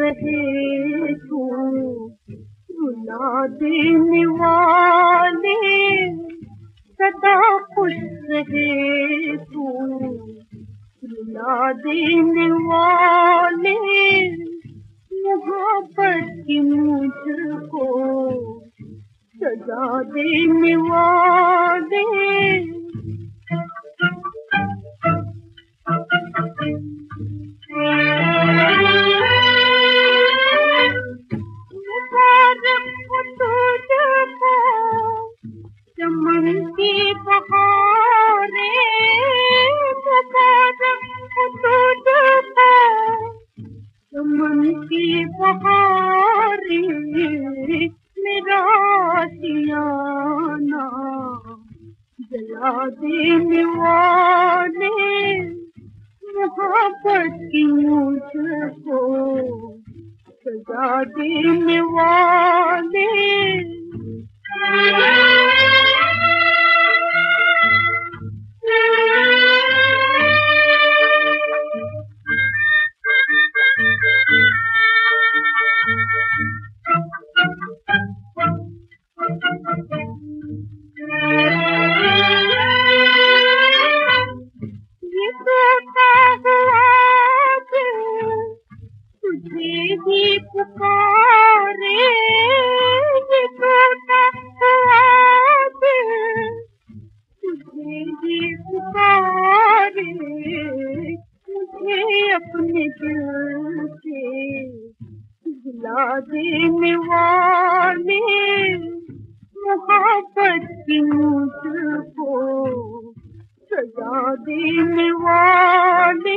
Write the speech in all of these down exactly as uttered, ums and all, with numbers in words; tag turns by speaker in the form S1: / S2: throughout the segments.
S1: रहे तू, रुला देने वाले सदा खुश रहे तू, रुला देने वाले मोहब्बत की मुझको सजा देने वाले। चमन की बहारे चमन की बहारे मेरा आशियाना जला देने वाले मोहब्बत की मुझको सजा देने वाले। ये सोता हुआ तुझे ही पुकारे, ये सोता हुआ तुझे ही पुकारे, मुझे अपने दिल से भुला देने वाले मोहब्बत की मुझको सजा देने वाले।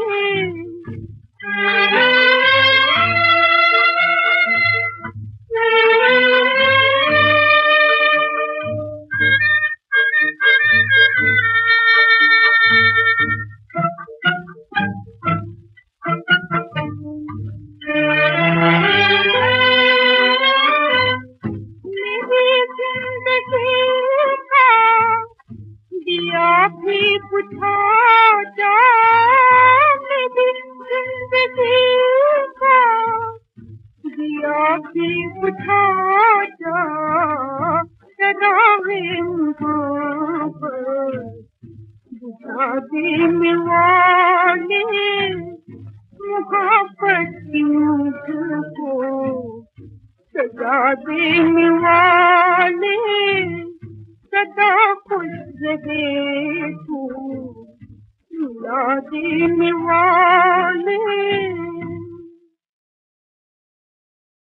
S1: दिया भी बुझा जा मेरी जिंदगी का, दिया भी बुझा जा शराबे मोहब्बत बुझा देने वाले मोहब्बत की मुझको सजा देने वाले सदा खुश रहे तू, रुला देने वाले।